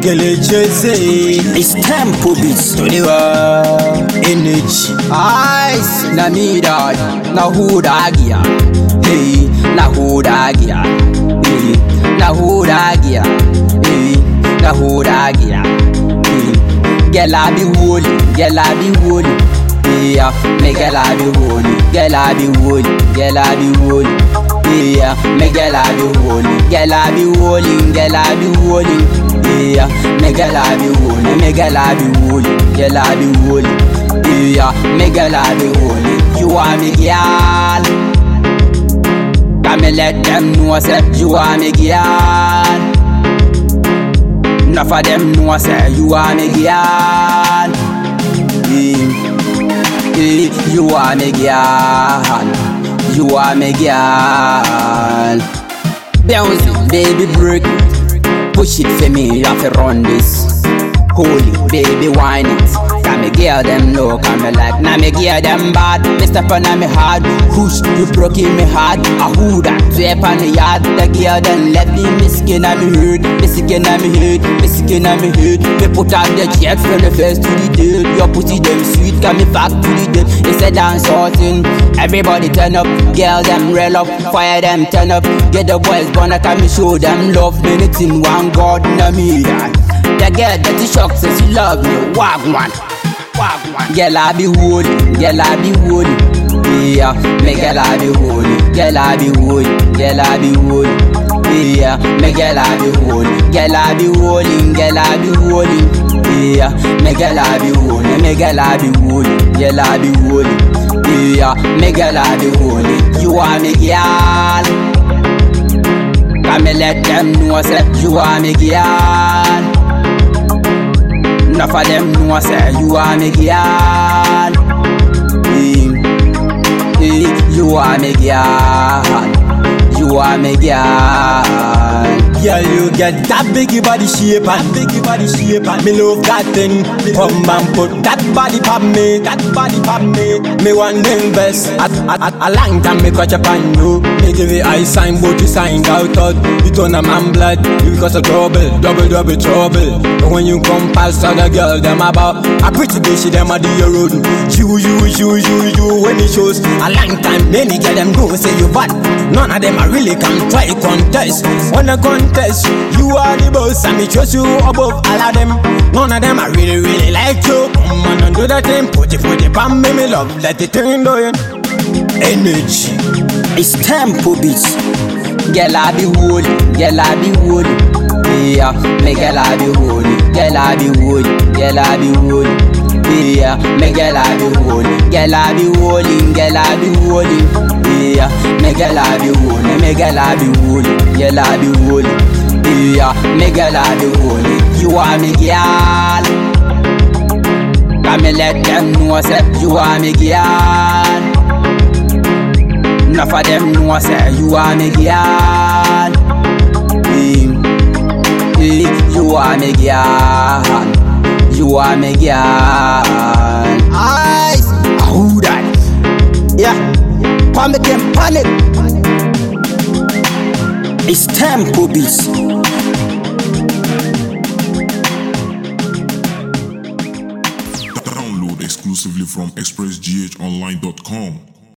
It's tempo beats to the world. Energy. Ice. Na me dog. Na who dog ya? Hey. Na who dog ya? Hey. Na who dog ya? Hey. Na who dog ya? Hey. Girl I be holy. Girl I be holy. Yeah. Me girl I be holy. Girl I be holy. Girl I be holy. Yeah. Me girl I be holy. Girl I be holy. Girl I be holy. Yeah, me girl I be holy, me girl I be holy, girl I be holy. Yeah, me girl I be holy. You are me girl. Can me let them know say you are me girl. Enough of them know say you are me girl. You are me girl. You are me girl. Bounce, baby, break it. Push it for me, you have to run this. Holy, baby, whine it. Can me girl them low, can me like, now me girl them bad. Me step on me hard, whoosh, you broke in me heart. A who that, sweep on the yard. The girl then left me skin on me head. Me skin on me head, me skin on me head. Me put out the jet from the first to the dead. Your pussy them sweet, can me back to the dead. It's a dance sorting, everybody turn up. Girl them rail up, fire them turn up. Get the boys born, can me show them love. Minutes in one God, na me that. The girl that is shocked says she love me, wagwan. Girl I be holy, girl I be holy. Yeah, me girl I be holy, girl I be holy, girl I be holy. Yeah, me girl I be holy, girl I be holy, girl I be holy. Yeah, me girl I be holy, me girl I be holy, girl I be holy. Yeah, me girl I be holy. You are me girl. Can me let them know say you are me girl. Enough of them know say you are me girl. You are me girl. You are me girl. Girl, you get that biggie body shape and biggie body shape and me love that thing. Come and put that body pop me, that body pop me. Me want to invest. A long time me catch up on you. Me give you I sign, but you signed out. You turn a man blood, you cause a trouble, double trouble. And when you come past other girl, them about a pretty bitch, them a do your road. You when it shows. A long time, many girl them go say you bad. None of them a really can try contest. Wanna contest, you are the boss and me trust you above all of them. None of them I really like you. Come on and do that thing, put it on me love, let it turn down. Energy. It's tempo beats. Girl I be holy, girl I be holy. Yeah, me girl I be holy, girl I be holy, girl I be holy. Yeah, me girl I be holy, girl I be holy, girl I be holy. Yeah, me girl I be holy, me girl I be holy, girl I be holy. Yeah, me girl I be holy. You are me girl. Can me let them know say you are me girl. Enough of them know say you are me girl. You are me girl. You are me girl. Ice. Who that? Yeah. Panic and panic. It's tempo beats. Download exclusively from expressghonline.com.